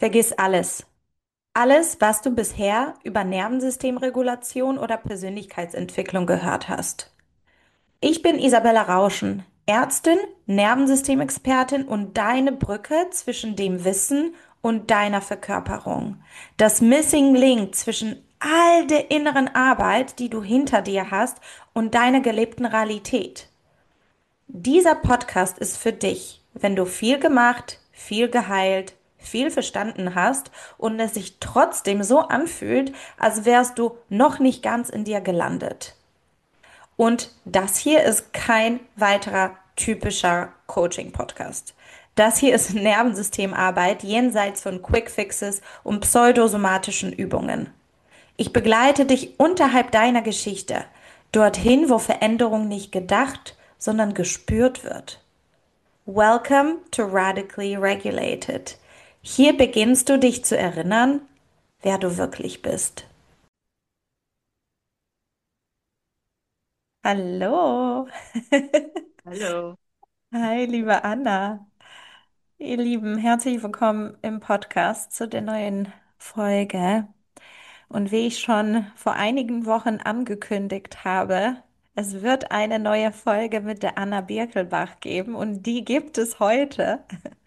Vergiss alles. Alles, was du bisher über Nervensystemregulation oder Persönlichkeitsentwicklung gehört hast. Ich bin Isabella Rauschen, Ärztin, Nervensystemexpertin und deine Brücke zwischen dem Wissen und deiner Verkörperung. Das Missing Link zwischen all der inneren Arbeit, die du hinter dir hast, und deiner gelebten Realität. Dieser Podcast ist für dich, wenn du viel gemacht, viel geheilt, viel verstanden hast und es sich trotzdem so anfühlt, als wärst du noch nicht ganz in dir gelandet. Und das hier ist kein weiterer typischer Coaching-Podcast. Das hier ist Nervensystemarbeit jenseits von Quick Fixes und pseudosomatischen Übungen. Ich begleite dich unterhalb deiner Geschichte, dorthin, wo Veränderung nicht gedacht, sondern gespürt wird. Welcome to Radically Regulated. Hier beginnst du dich zu erinnern, wer du wirklich bist. Hallo. Hallo. Hi, liebe Anna. Ihr Lieben, herzlich willkommen im Podcast zu der neuen Folge. Und wie ich schon vor einigen Wochen angekündigt habe, es wird eine neue Folge mit der Anna Birkelbach geben und die gibt es heute.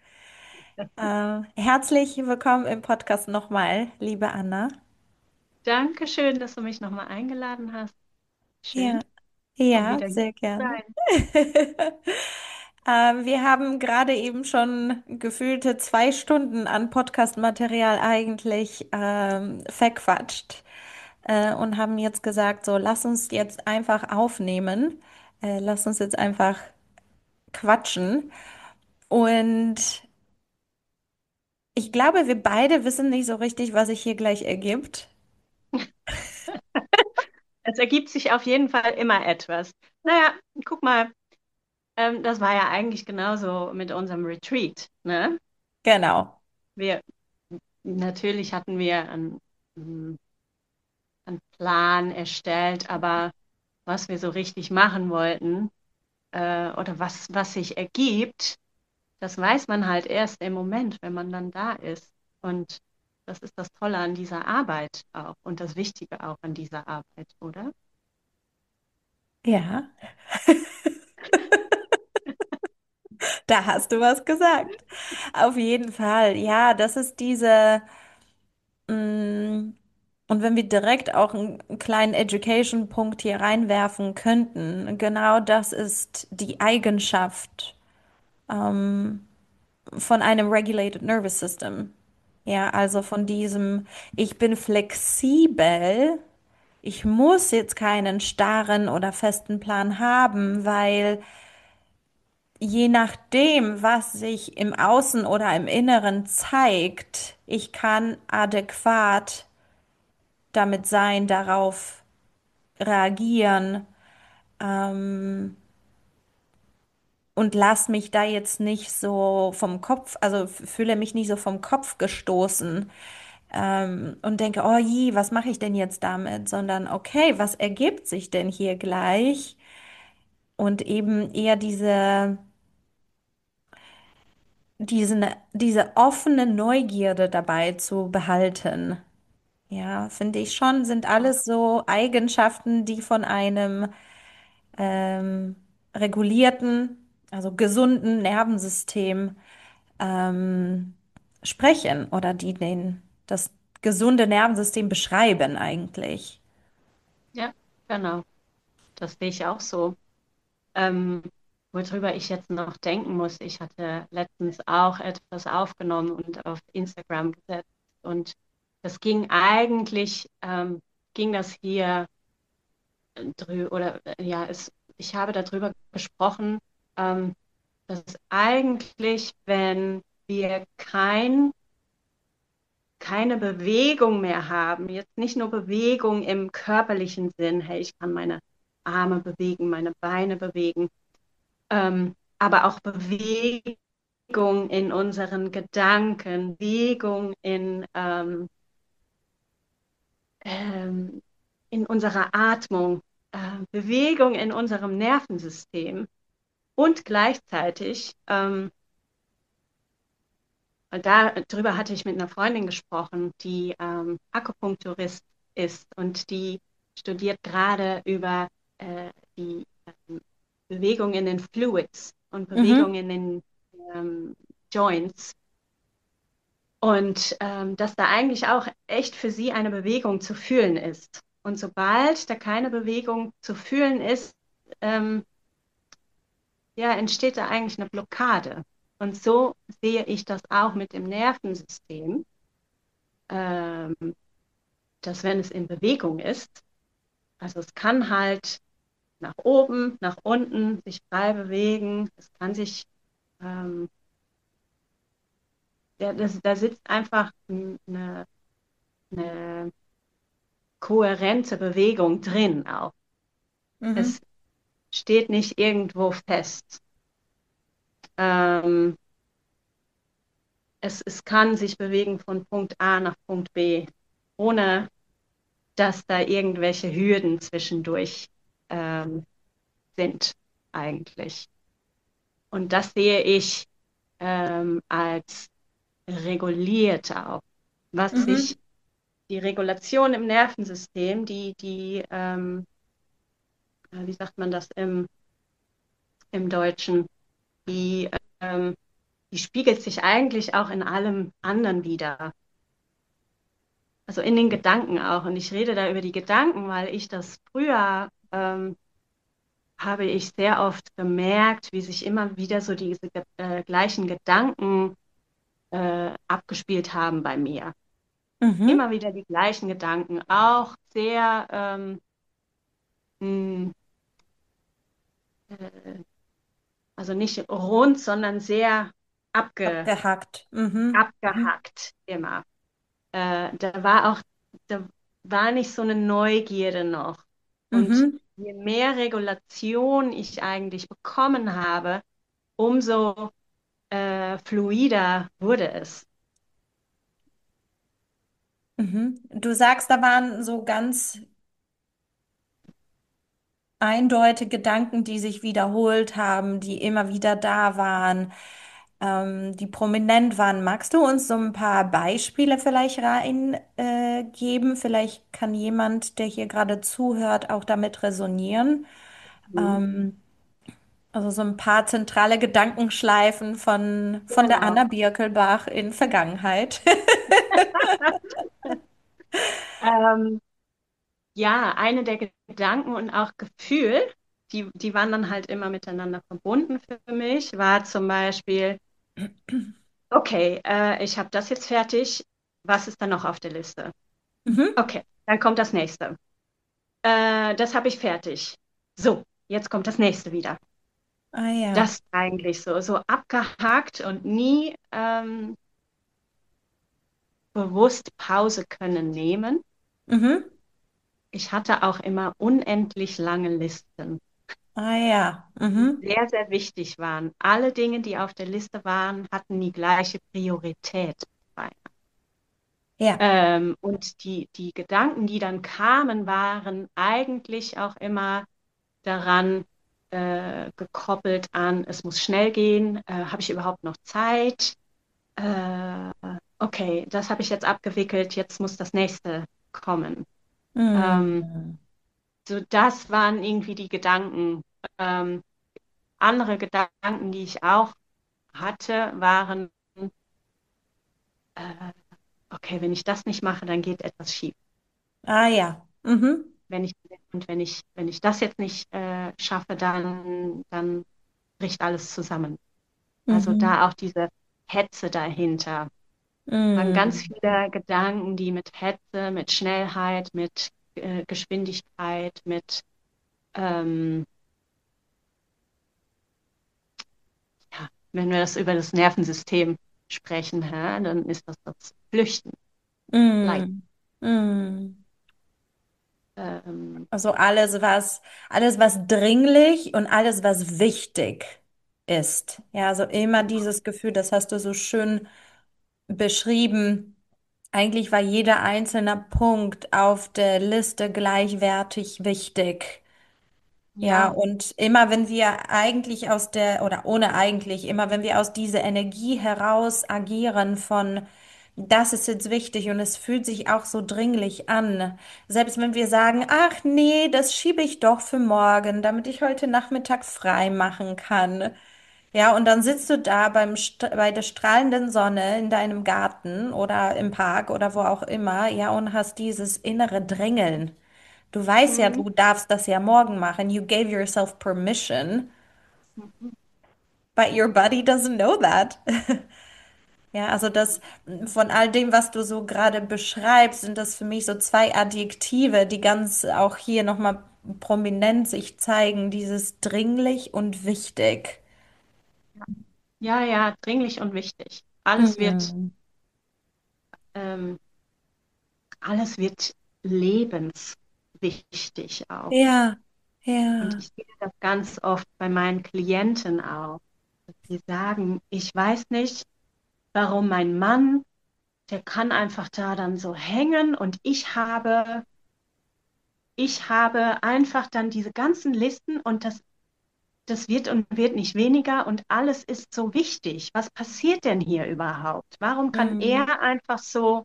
Herzlich willkommen im Podcast nochmal, liebe Anna. Dankeschön, dass du mich nochmal eingeladen hast. Schön, Ja, ja, wieder hier sehr zu gerne. sein. Wir haben gerade eben schon gefühlte 2 Stunden an Podcast-Material eigentlich verquatscht und haben jetzt gesagt, so lass uns jetzt einfach aufnehmen, lass uns jetzt einfach quatschen. Und ich glaube, wir beide wissen nicht so richtig, was sich hier gleich ergibt. Es ergibt sich auf jeden Fall immer etwas. Naja, guck mal, das war ja eigentlich genauso mit unserem Retreat, ne? Genau. Wir, natürlich hatten wir einen Plan erstellt, aber was wir so richtig machen wollten, oder was sich ergibt, das weiß man halt erst im Moment, wenn man dann da ist. Und das ist das Tolle an dieser Arbeit auch und das Wichtige auch an dieser Arbeit, oder? Ja, da hast du was gesagt. Auf jeden Fall. Ja, das ist diese. Mm, Und wenn wir direkt auch einen kleinen Education-Punkt hier reinwerfen könnten, genau das ist die Eigenschaft von einem Regulated Nervous System. Ja, also von diesem, ich bin flexibel, ich muss jetzt keinen starren oder festen Plan haben, weil je nachdem, was sich im Außen oder im Inneren zeigt, ich kann adäquat damit sein, darauf reagieren, ähm, und lass mich da jetzt nicht so vom Kopf, also fühle mich nicht so vom Kopf gestoßen, und denke, oh je, was mache ich denn jetzt damit? Sondern okay, was ergibt sich denn hier gleich? Und eben eher diese offene Neugierde dabei zu behalten. Ja, finde ich schon, sind alles so Eigenschaften, die von einem ähm, regulierten, also gesunden Nervensystem ähm, sprechen oder die das gesunde Nervensystem beschreiben eigentlich. Ja, genau. Das sehe ich auch so. Ähm, worüber ich jetzt noch denken muss, ich hatte letztens auch etwas aufgenommen und auf Instagram gesetzt und das ging eigentlich, ging das hier ja, ich habe darüber gesprochen, ähm, dass eigentlich, wenn wir keine Bewegung mehr haben, jetzt nicht nur Bewegung im körperlichen Sinn, hey, ich kann meine Arme bewegen, meine Beine bewegen, aber auch Bewegung in unseren Gedanken, Bewegung ähm, in unserer Atmung, Bewegung in unserem Nervensystem und gleichzeitig Und darüber hatte ich mit einer Freundin gesprochen, die Akupunkturist ist und die studiert gerade über die Bewegung in den Fluids und Bewegung Mhm. in den Joints. Und dass da eigentlich auch echt für sie eine Bewegung zu fühlen ist. Und sobald da keine Bewegung zu fühlen ist, ähm, ja, entsteht da eigentlich eine Blockade. Und so sehe ich das auch mit dem Nervensystem, ähm, dass wenn es in Bewegung ist, also es kann halt nach oben, nach unten sich frei bewegen, es kann sich, ähm, da sitzt einfach eine kohärente Bewegung drin auch. Mhm. Es steht nicht irgendwo fest. Ähm, es kann sich bewegen von Punkt A nach Punkt B, ohne dass da irgendwelche Hürden zwischendurch ähm, sind eigentlich. Und das sehe ich als reguliert auch. Was sich Mhm. die Regulation im Nervensystem, wie sagt man das im Deutschen, die, ähm, die spiegelt sich eigentlich auch in allem anderen wieder. Also in den Gedanken auch. Und ich rede da über die Gedanken, weil ich das früher habe ich sehr oft gemerkt, wie sich immer wieder so diese gleichen Gedanken abgespielt haben bei mir. Immer Mhm. wieder die gleichen Gedanken, auch sehr, mh, äh, also nicht rund, sondern sehr Abgehackt. Mhm. Mhm. abgehackt immer. Da war nicht so eine Neugierde noch. Und Mhm. je mehr Regulation ich eigentlich bekommen habe, umso fluider wurde es. Mhm. Du sagst, da waren so ganz eindeutige Gedanken, die sich wiederholt haben, die immer wieder da waren, die prominent waren. Magst du uns so ein paar Beispiele vielleicht rein, geben? Vielleicht kann jemand, der hier gerade zuhört, auch damit resonieren. Mhm. Ähm, also so ein paar zentrale Gedankenschleifen von der Genau. Anna Birkelbach in Vergangenheit. Ähm, ja, eine der Gedanken und auch Gefühl, die waren dann halt immer miteinander verbunden für mich, war zum Beispiel, okay, ich habe das jetzt fertig, was ist dann noch auf der Liste? Mhm. Okay, dann kommt das nächste. Das habe ich fertig. So, jetzt kommt das nächste wieder. Ah ja. Das eigentlich so abgehakt und nie bewusst Pause können nehmen. Mhm. Ich hatte auch immer unendlich lange Listen, Ah ja. die Mhm. sehr, sehr wichtig waren. Alle Dinge, die auf der Liste waren, hatten die gleiche Priorität. Ja. Und die Gedanken, die dann kamen, waren eigentlich auch immer daran gekoppelt an, es muss schnell gehen, habe ich überhaupt noch Zeit? Äh, okay, das habe ich jetzt abgewickelt, jetzt muss das nächste kommen. Ähm, Mhm. so das waren irgendwie die Gedanken. Ähm, andere Gedanken, die ich auch hatte, waren, äh, okay, wenn ich das nicht mache, dann geht etwas schief. Ah ja. Mhm. Wenn ich, wenn ich das jetzt nicht schaffe, dann bricht alles zusammen. Also Mhm. da auch diese Hetze dahinter. Waren ganz Mhm. viele Gedanken, die mit Hetze, mit Schnellheit, mit Geschwindigkeit, mit, ähm, ja, wenn wir das über das Nervensystem sprechen, hä, dann ist das Flüchten, Flight. Mhm. Mhm. Ähm, Also alles, was dringlich und alles, was wichtig ist. Ja, also immer dieses Gefühl, das hast du so schön beschrieben. Eigentlich war jeder einzelne Punkt auf der Liste gleichwertig wichtig. Ja, Ja. und immer wenn wir eigentlich aus der, oder ohne eigentlich, immer wenn wir aus dieser Energie heraus agieren von, das ist jetzt wichtig und es fühlt sich auch so dringlich an. Selbst wenn wir sagen, ach nee, das schiebe ich doch für morgen, damit ich heute Nachmittag frei machen kann. Ja, und dann sitzt du da bei der strahlenden Sonne in deinem Garten oder im Park oder wo auch immer, ja, und hast dieses innere Drängeln. Du weißt ja, Mhm. du darfst das ja morgen machen. You gave yourself permission, Mhm. but your body doesn't know that. Ja, also das von all dem, was du so gerade beschreibst, sind das für mich so zwei Adjektive, die ganz auch hier nochmal prominent sich zeigen, dieses dringlich und wichtig. Ja, ja, dringlich und wichtig. Mhm. Ähm, alles wird lebenswichtig auch. Ja, Und ja. ich sehe das ganz oft bei meinen Klienten auch, dass sie sagen, ich weiß nicht, warum mein Mann, der kann einfach da dann so hängen und ich habe einfach dann diese ganzen Listen und das wird und wird nicht weniger und alles ist so wichtig. Was passiert denn hier überhaupt? Warum kann Mhm. er einfach so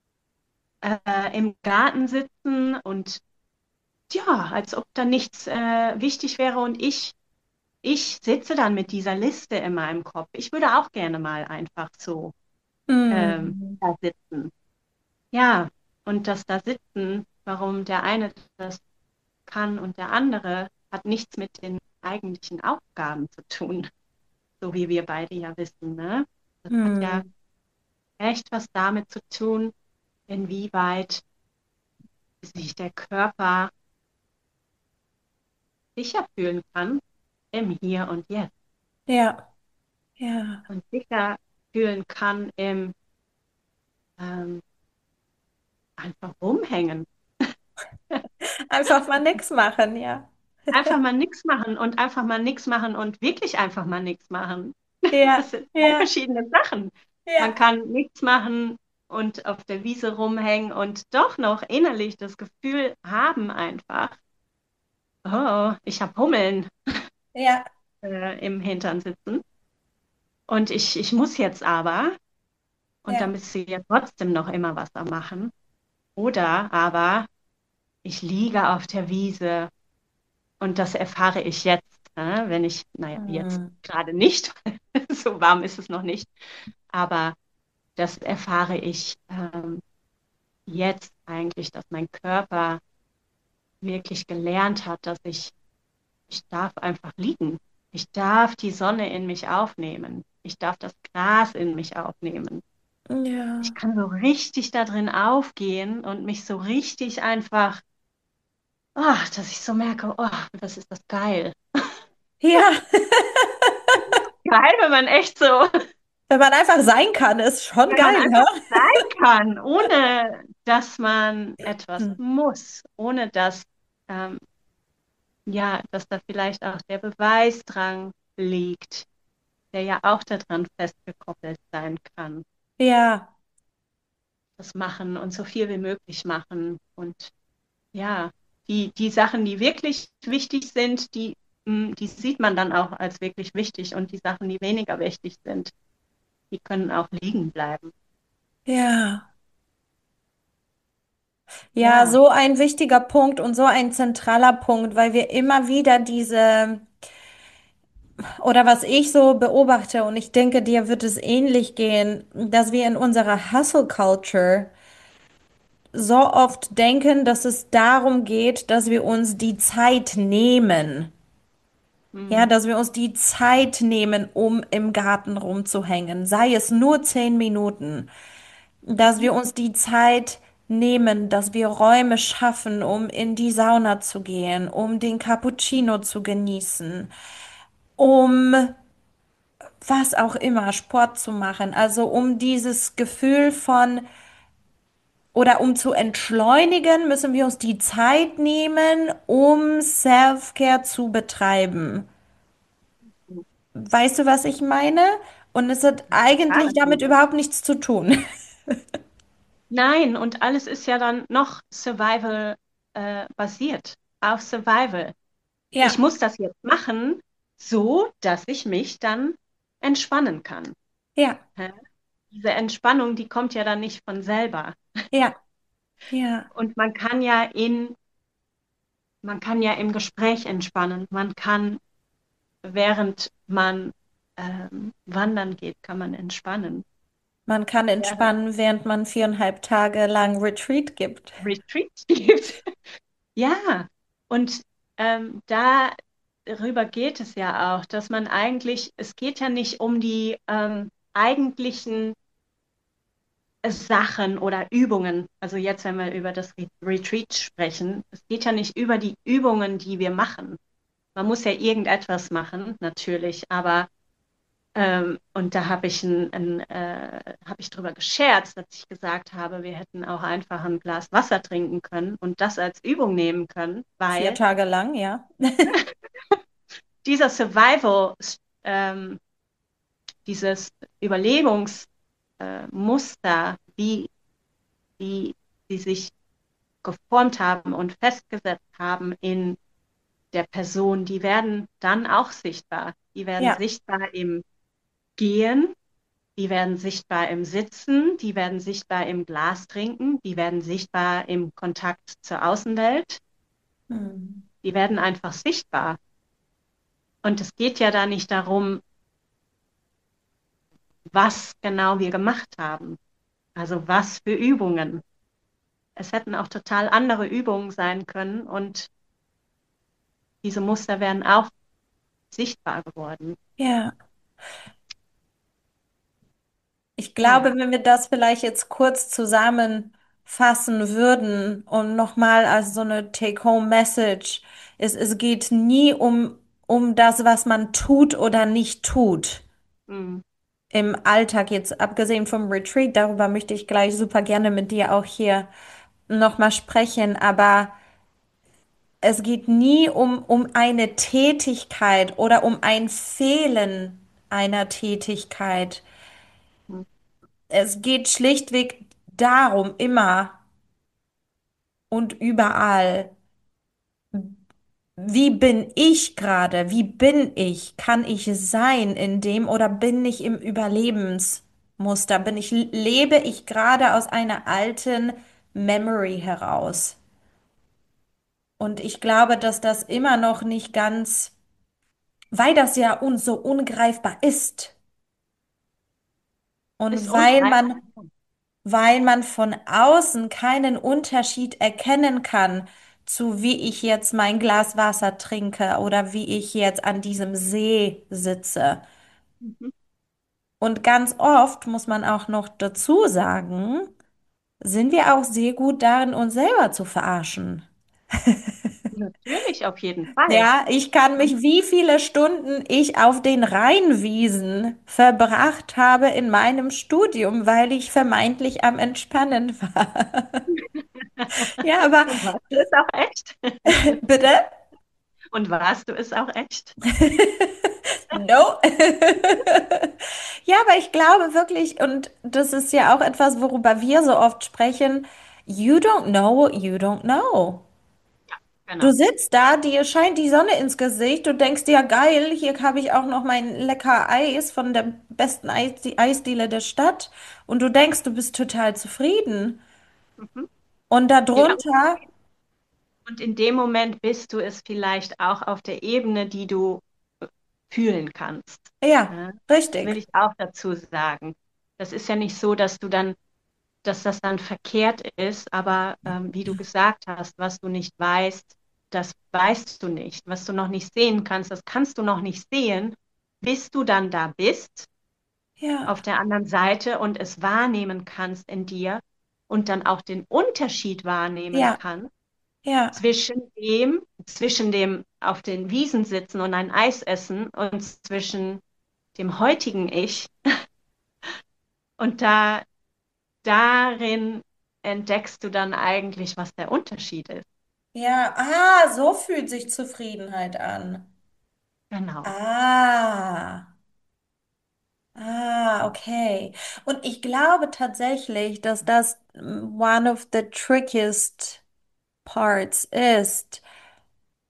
im Garten sitzen und ja, als ob da nichts wichtig wäre und ich sitze dann mit dieser Liste in meinem Kopf. Ich würde auch gerne mal einfach so Mhm. da sitzen. Ja, und das da sitzen, warum der eine das kann und der andere, hat nichts mit den eigentlichen Aufgaben zu tun, so wie wir beide ja wissen, ne? Das hat ja Mhm. echt was damit zu tun, inwieweit sich der Körper sicher fühlen kann im Hier und Jetzt Ja, ja. und sicher fühlen kann im ähm, einfach rumhängen. Einfach mal nix machen, ja. Einfach mal nichts machen und einfach mal nichts machen und wirklich einfach mal nichts machen. Das Ja, sind zwei ja, verschiedene Sachen. Man ja. kann nichts machen und auf der Wiese rumhängen und doch noch innerlich das Gefühl haben einfach, oh, ich habe Hummeln Ja, im Hintern sitzen und ich muss jetzt aber und dann ja. bist du ja trotzdem noch immer was am machen. Oder aber ich liege auf der Wiese und das erfahre ich jetzt, wenn ich, naja, jetzt Mhm. gerade nicht, so warm ist es noch nicht, aber das erfahre ich jetzt eigentlich, dass mein Körper wirklich gelernt hat, dass ich darf einfach liegen. Ich darf die Sonne in mich aufnehmen. Ich darf das Gras in mich aufnehmen. Ich Ja. kann so richtig da drin aufgehen und mich so richtig einfach, dass ich so merke, oh, das ist das geil. Ja, Geil, wenn man echt so, wenn man einfach sein kann, ist schon wenn man geil, hä? einfach sein kann, ohne dass man etwas Hm. muss, ohne dass, ähm, ja, dass da vielleicht auch der Beweisdrang liegt, der ja auch daran festgekoppelt sein kann. Ja, Das machen und so viel wie möglich machen. Und ja, die Sachen, die wirklich wichtig sind, die sieht man dann auch als wirklich wichtig. Und die Sachen, die weniger wichtig sind, die können auch liegen bleiben. ja. Ja, Ja. so ein wichtiger Punkt und so ein zentraler Punkt, weil wir immer wieder diese, oder was ich so beobachte, und ich denke, dir wird es ähnlich gehen, dass wir in unserer Hustle Culture so oft denken, dass es darum geht, dass wir uns die Zeit nehmen. Ja, Hm. dass wir uns die Zeit nehmen, um im Garten rumzuhängen, sei es nur 10 Minuten, dass wir uns die Zeit nehmen, dass wir Räume schaffen, um in die Sauna zu gehen, um den Cappuccino zu genießen, um was auch immer, Sport zu machen, also um dieses Gefühl von oder um zu entschleunigen, müssen wir uns die Zeit nehmen, um Self-Care zu betreiben. Weißt du, was ich meine? Und es hat eigentlich damit Total. überhaupt nichts zu tun. Nein, und alles ist ja dann noch Survival basiert, auf Survival. Ich Ja, muss das jetzt machen, so dass ich mich dann entspannen kann. ja, Hä? Diese Entspannung, die kommt ja dann nicht von selber. ja, ja. Und man kann ja im Gespräch entspannen. Man kann, während man wandern geht, kann man entspannen. Man kann Während entspannen, während man 4,5 Tage lang Retreat gibt. Retreat gibt. Ja, und darüber geht es ja auch, dass man eigentlich, es geht ja nicht um die eigentlichen Sachen oder Übungen. Also jetzt, wenn wir über das Retreat sprechen, es geht ja nicht über die Übungen, die wir machen. Man muss ja irgendetwas machen, natürlich, aber und da habe ich, hab ich drüber gescherzt, dass ich gesagt habe, wir hätten auch einfach ein Glas Wasser trinken können und das als Übung nehmen können, vier weil Tage lang, ja. dieser Survival, ähm, dieses Überlebungsmuster, wie sie sich geformt haben und festgesetzt haben in der Person, die werden dann auch sichtbar. Die werden Ja, sichtbar im Gehen, die werden sichtbar im Sitzen, die werden sichtbar im Glas trinken, die werden sichtbar im Kontakt zur Außenwelt, hm. die werden einfach sichtbar. Und es geht ja da nicht darum, was genau wir gemacht haben, also was für Übungen. Es hätten auch total andere Übungen sein können und diese Muster wären auch sichtbar geworden. Ja. Ich Ja, glaube, wenn wir das vielleicht jetzt kurz zusammenfassen würden und nochmal als so eine Take-Home-Message, es geht nie um das, was man tut oder nicht tut mm, im Alltag, jetzt abgesehen vom Retreat, darüber möchte ich gleich super gerne mit dir auch hier nochmal sprechen, aber es geht nie um eine Tätigkeit oder um ein Fehlen einer Tätigkeit. mm, Es geht schlichtweg darum, immer und überall, wie bin ich gerade? Wie bin ich? Kann ich sein in dem oder bin ich im Überlebensmuster? Lebe ich gerade aus einer alten Memory heraus? Und ich glaube, dass das immer noch nicht ganz, weil das ja uns so ungreifbar ist ist und ungreifbar. weil man von außen keinen Unterschied erkennen kann zu wie ich jetzt mein Glas Wasser trinke oder wie ich jetzt an diesem See sitze. Mhm. Und ganz oft muss man auch noch dazu sagen, sind wir auch sehr gut darin, uns selber zu verarschen. Natürlich, auf jeden Fall. Ja, ich kann Und mich, wie viele Stunden ich auf den Rheinwiesen verbracht habe in meinem Studium, weil ich vermeintlich am Entspannen war. Ja, aber und warst du es auch echt? bitte? Und warst du es auch echt? No. Ja, aber ich glaube wirklich, und das ist ja auch etwas, worüber wir so oft sprechen, you don't know what you don't know. Du Genau. sitzt da, dir scheint die Sonne ins Gesicht, du denkst dir, geil, hier habe ich auch noch mein lecker Eis von der besten Eisdiele der Stadt und du denkst, du bist total zufrieden. Mhm. Und Ja, darunter, und in dem Moment bist du es vielleicht auch auf der Ebene, die du fühlen kannst. ja, Ja, das will richtig. ich auch dazu sagen. Das ist ja nicht so, dass das dann verkehrt ist, aber wie du gesagt hast, was du nicht weißt, das weißt du nicht. Was du noch nicht sehen kannst, das kannst du noch nicht sehen, bis du dann da bist, auf Ja, der anderen Seite und es wahrnehmen kannst in dir und dann auch den Unterschied wahrnehmen ja, kannst ja, zwischen dem auf den Wiesen sitzen und ein Eis essen und zwischen dem heutigen Ich. Und darin entdeckst du dann eigentlich, was der Unterschied ist. ja. Ah, so fühlt sich Zufriedenheit an. Genau. Ah. Ah, okay. Und ich glaube tatsächlich, dass das one of the trickiest parts ist,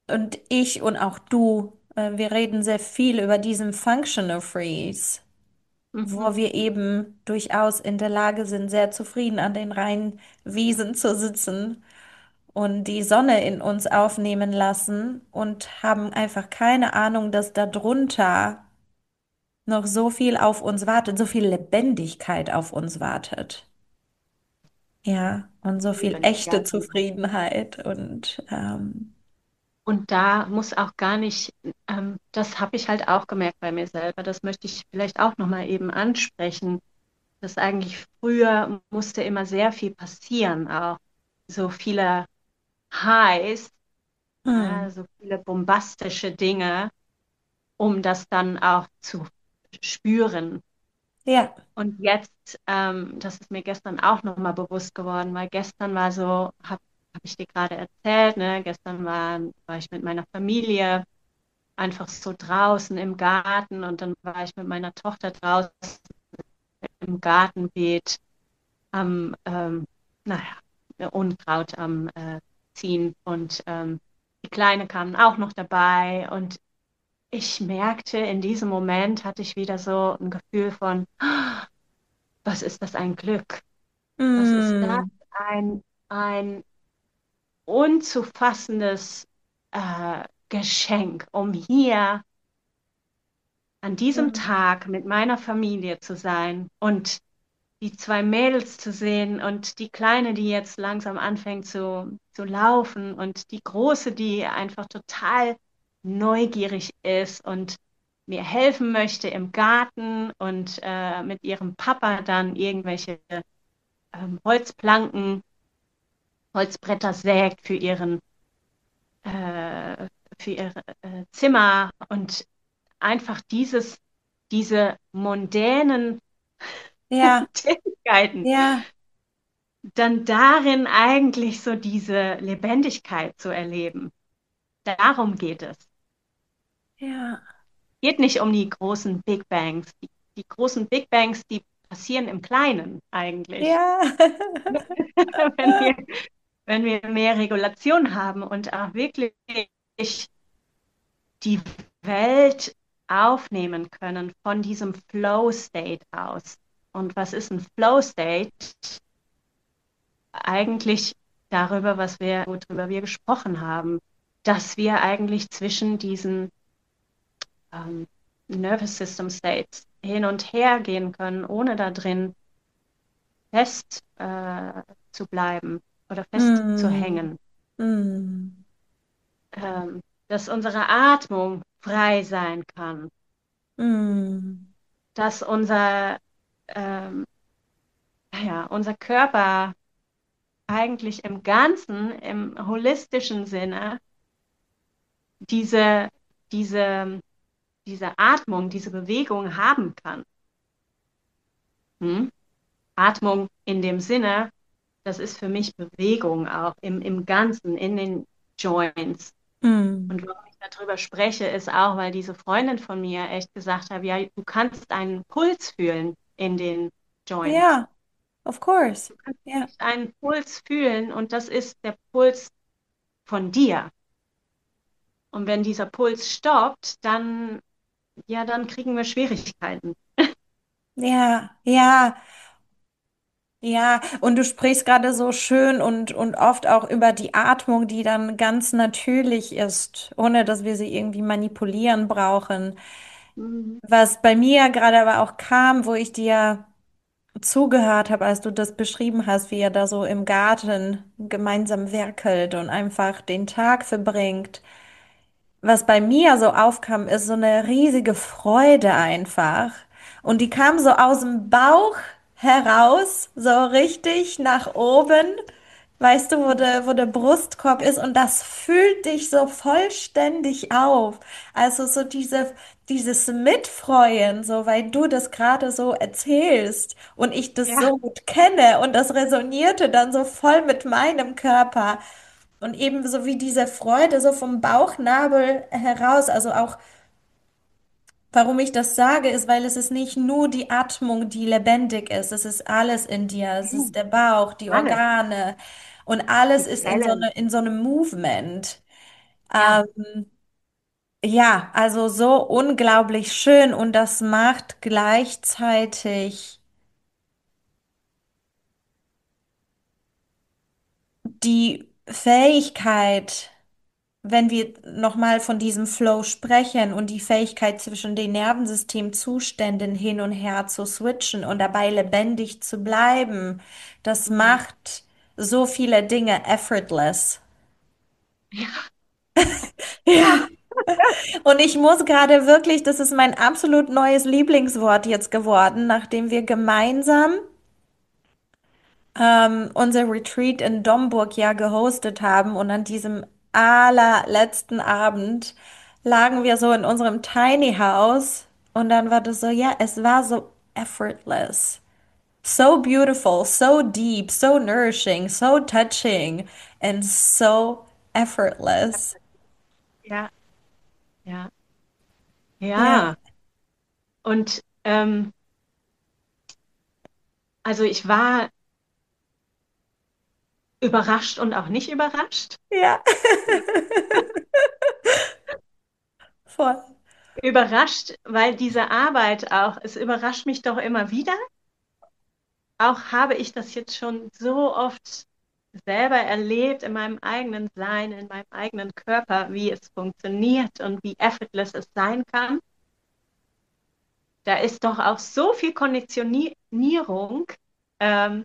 und ich und auch du, wir reden sehr viel über diesen Functional Freeze, Mhm. wo wir eben durchaus in der Lage sind, sehr zufrieden an den reinen Wiesen zu sitzen und die Sonne in uns aufnehmen lassen und haben einfach keine Ahnung, dass da drunter noch so viel auf uns wartet, so viel Lebendigkeit auf uns wartet. Ja, und so viel Liebe den echte Garten. Zufriedenheit und Und da muss auch gar nicht, das habe ich halt auch gemerkt bei mir selber, das möchte ich vielleicht auch nochmal eben ansprechen, dass eigentlich früher musste immer sehr viel passieren, auch so viele Highs, hm, so viele bombastische Dinge, um das dann auch zu spüren. ja, Und jetzt, das ist mir gestern auch nochmal bewusst geworden, weil gestern war so, hab ich dir gerade erzählt, ne? Gestern war ich mit meiner Familie einfach so draußen im Garten und dann war ich mit meiner Tochter draußen im Gartenbeet am, naja, Unkraut am Ziehen und die Kleine kamen auch noch dabei und ich merkte, in diesem Moment hatte ich wieder so ein Gefühl von, "Ah, was ist das ein Glück? Was ist das hm, ein unzufassendes Geschenk, um hier an diesem hm, Tag mit meiner Familie zu sein und die zwei Mädels zu sehen und die Kleine, die jetzt langsam anfängt zu laufen und die Große, die einfach total neugierig ist und mir helfen möchte im Garten und mit ihrem Papa dann irgendwelche Holzplanken, Holzbretter sägt äh, für ihr Zimmer und einfach diese mondänen ja, Tätigkeiten, ja, dann darin eigentlich so diese Lebendigkeit zu erleben. Darum geht es. ja, Geht nicht um die großen Big Bangs. Die großen Big Bangs, die passieren im Kleinen eigentlich. ja, Wenn wir, wenn wir mehr Regulation haben und auch wirklich die Welt aufnehmen können von diesem Flow State aus. Und was ist ein Flow State? Eigentlich darüber, worüber wir gesprochen haben, dass wir eigentlich zwischen diesen ähm, Nervous System States hin und her gehen können, ohne da drin fest zu bleiben oder fest zu hm, hängen. hm, Dass unsere Atmung frei sein kann, hm, dass ähm, unser Körper eigentlich im Ganzen, im holistischen Sinne, diese, diese, diese Atmung, diese Bewegung haben kann. Hm? Atmung in dem Sinne, das ist für mich Bewegung auch im Ganzen, in den Joints. hm. Und warum ich darüber spreche, ist auch, weil diese Freundin von mir echt gesagt hat, ja, du kannst einen Puls fühlen in den Joints. Ja, of course. Du kannst Ja, echt einen Puls fühlen und das ist der Puls von dir. Und wenn dieser Puls stoppt, dann kriegen wir Schwierigkeiten. ja, ja, ja. Und du sprichst gerade so schön und oft auch über die Atmung, die dann ganz natürlich ist, ohne dass wir sie irgendwie manipulieren brauchen. Mhm. Was bei mir gerade aber auch kam, wo ich dir zugehört habe, als du das beschrieben hast, wie ihr da so im Garten gemeinsam werkelt und einfach den Tag verbringt. Was bei mir so aufkam, ist so eine riesige Freude einfach. Und die kam so aus dem Bauch heraus, so richtig nach oben. Weißt du, wo der Brustkorb ist und das füllt dich so vollständig auf. Also so dieses Mitfreuen, so weil du das gerade so erzählst und ich das Ja, so gut kenne und das resonierte dann so voll mit meinem Körper. Und eben so wie diese Freude so vom Bauchnabel heraus, also auch, warum ich das sage, ist, weil es ist nicht nur die Atmung, die lebendig ist, es ist alles in dir, es ist der Bauch, die alles. Organe und Die alles ist Zellen. in so einem Movement. Ja, Ja, also so unglaublich schön und das macht gleichzeitig die Fähigkeit, wenn wir nochmal von diesem Flow sprechen und die Fähigkeit zwischen den Nervensystemzuständen hin und her zu switchen und dabei lebendig zu bleiben, das mhm. macht so viele Dinge effortless. Ja, Ja. ja. Und ich muss gerade wirklich, das ist mein absolut neues Lieblingswort jetzt geworden, nachdem wir gemeinsam unser Retreat in Domburg ja gehostet haben und an diesem allerletzten Abend lagen wir so in unserem Tiny House und dann war das so, ja, es war so effortless. So beautiful, so deep, so nourishing, so touching and so effortless. Ja, ja, Ja, ja. Und also ich war überrascht und auch nicht überrascht. ja, voll. Überrascht, weil diese Arbeit auch, es überrascht mich doch immer wieder. Auch habe ich das jetzt schon so oft selber erlebt in meinem eigenen Sein, in meinem eigenen Körper, wie es funktioniert und wie effortless es sein kann. Da ist doch auch so viel Konditionierung ähm,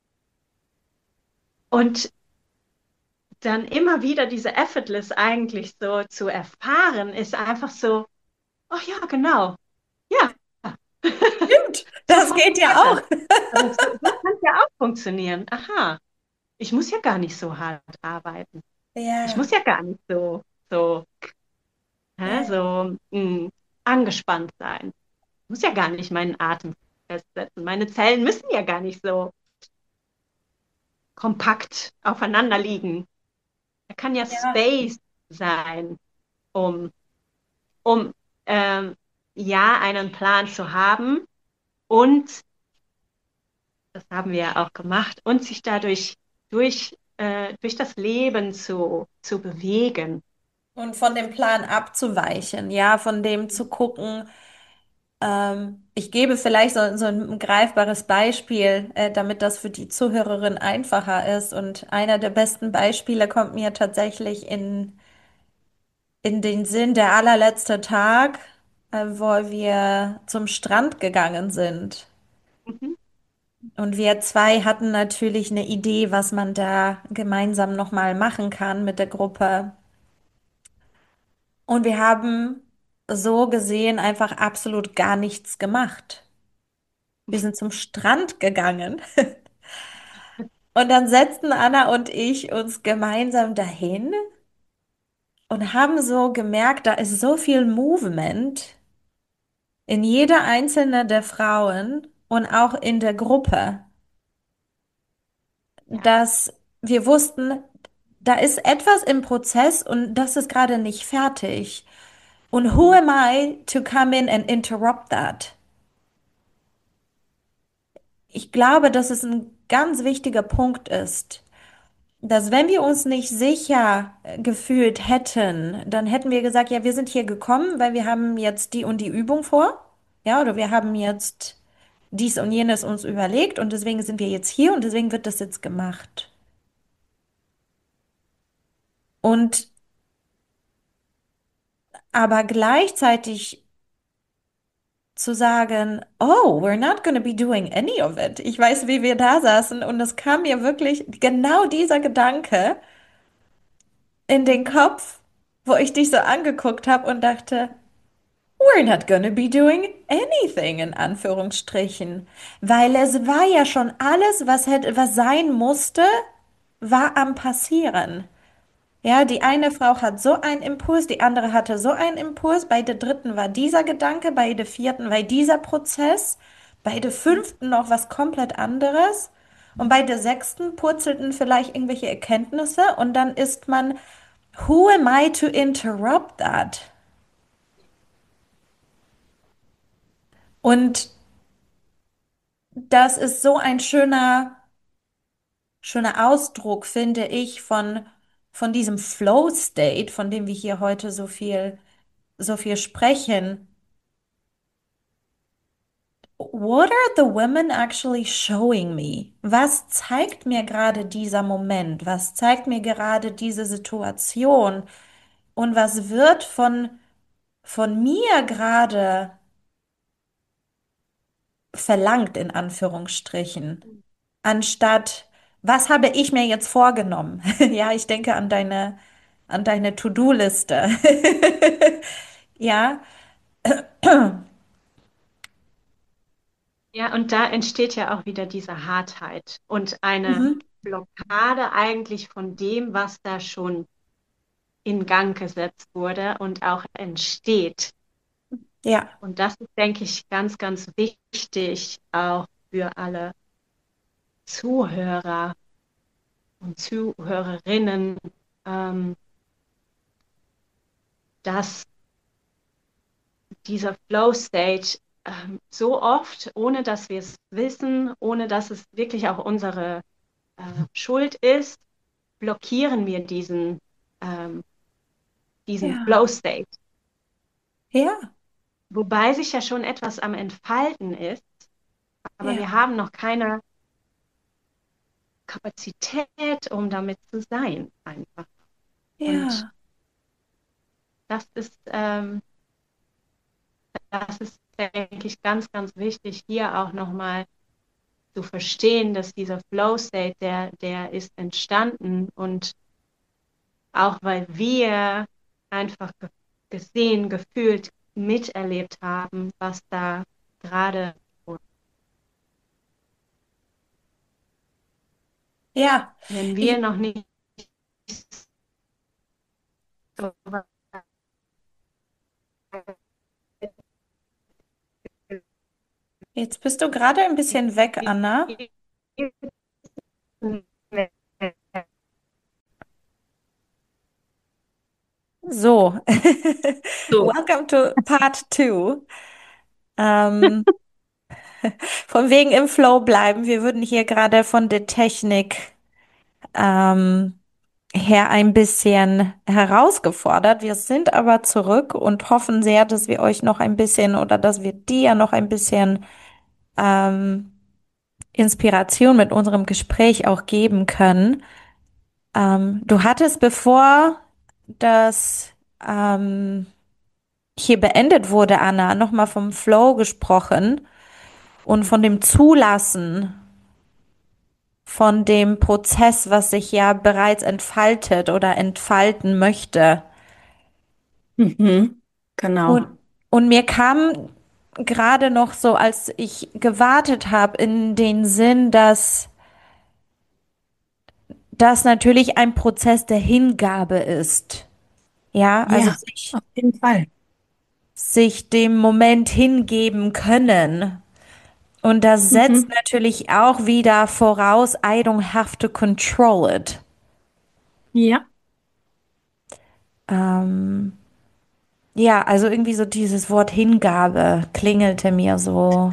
und dann immer wieder diese Effortless eigentlich so zu erfahren, ist einfach so, ach ja, genau, ja, Stimmt, so das geht funktioniert ja das. auch. Aber so kann es ja auch funktionieren. Aha, ich muss ja gar nicht so hart arbeiten. Ich Ja, muss ja gar nicht so, ja, angespannt sein. Ich muss ja gar nicht meinen Atem festsetzen. Meine Zellen müssen ja gar nicht so kompakt aufeinander liegen. Da kann ja ja. Space sein, um, um ähm, ja einen Plan zu haben und, das haben wir ja auch gemacht, und sich dadurch durch das Leben zu bewegen. Und von dem Plan abzuweichen, ja, von dem zu gucken. Ich gebe vielleicht so ein greifbares Beispiel, damit das für die Zuhörerin einfacher ist. Und einer der besten Beispiele kommt mir tatsächlich in den Sinn, der allerletzte Tag, wo wir zum Strand gegangen sind. Mhm, Und wir zwei hatten natürlich eine Idee, was man da gemeinsam nochmal machen kann mit der Gruppe. Und wir haben so gesehen einfach absolut gar nichts gemacht. Wir sind zum Strand gegangen und dann setzten Anna und ich uns gemeinsam dahin und haben so gemerkt, da ist so viel Movement in jeder einzelne der Frauen und auch in der Gruppe, ja. dass wir wussten, da ist etwas im Prozess und das ist gerade nicht fertig. Und who Mhm. am I to come in and interrupt that? Ich glaube, dass es ein ganz wichtiger Punkt ist, dass wenn wir uns nicht sicher gefühlt hätten, dann hätten wir gesagt, ja, wir sind hier gekommen, weil wir haben jetzt die und die Übung vor. Ja, oder wir haben jetzt dies und jenes uns überlegt und deswegen sind wir jetzt hier und deswegen wird das jetzt gemacht. Und aber gleichzeitig zu sagen, oh, we're not gonna be doing any of it. Ich weiß, wie wir da saßen und es kam mir wirklich genau dieser Gedanke in den Mhm. Kopf, wo ich dich so angeguckt habe und dachte, we're not gonna be doing anything in Anführungsstrichen, weil es war ja schon alles, was sein musste, war am passieren. Ja, die Ja. eine Frau hat so einen Impuls, die andere hatte so einen Impuls, bei der dritten war dieser Gedanke, bei der vierten war dieser Prozess, bei der Mhm. fünften noch was komplett anderes und bei der sechsten purzelten vielleicht irgendwelche Erkenntnisse und dann ist man, who am I to interrupt that? Und das ist so ein schöner Ausdruck, finde ich, von diesem Flow State, von dem wir hier heute so viel sprechen. What are the women actually showing me? Was zeigt mir gerade dieser Moment? Was zeigt mir gerade diese Situation? Und was wird von mir gerade verlangt, in Anführungsstrichen? Anstatt, was habe ich mir jetzt vorgenommen? Ja, ich denke an deine To-Do-Liste. Ja, Ja, und da entsteht ja auch wieder diese Hartheit und eine mhm. Blockade eigentlich von dem, was da schon in Gang gesetzt wurde und auch entsteht. Ja, Und das ist, denke ich, ganz, ganz wichtig auch für alle Zuhörer und Zuhörerinnen, ähm, dass dieser Flow State so oft, ohne dass wir es wissen, ohne dass es wirklich auch unsere Schuld ist, blockieren wir ähm, diesen ja, Flow State. ja, Wobei sich ja schon etwas am Entfalten ist, aber wir ja, haben noch keine Kapazität, um damit zu sein, einfach. Und ja, das das ist, denke ich, ganz, ganz wichtig, hier auch nochmal zu verstehen, dass dieser Flow State, der ist entstanden und auch weil wir einfach gesehen, gefühlt, miterlebt haben, was da gerade, ja. wenn wir Ich, noch nicht so weit jetzt bist du gerade ein bisschen weg, Anna. So, so. welcome to Part 2. Ähm, von wegen im Flow bleiben. Wir würden hier gerade von der Technik ähm, her ein bisschen herausgefordert. Wir sind aber zurück und hoffen sehr, dass wir euch noch ein bisschen oder dass wir dir noch ein bisschen ähm, Inspiration mit unserem Gespräch auch geben können. Du hattest, bevor das hier beendet wurde, Anna, nochmal vom Flow gesprochen und von dem Zulassen, von dem Prozess, was sich ja bereits entfaltet oder entfalten möchte. Mhm, genau. Und, und mir kam gerade noch so, als ich gewartet habe, in den Sinn, dass das natürlich ein Prozess der Hingabe ist. Ja, also Ja, auf jeden Fall. sich dem Moment hingeben können. Und das setzt Mhm. natürlich auch wieder voraus, I don't have to control it. Ja, Ähm, ja, also irgendwie so dieses Wort Hingabe klingelte mir so.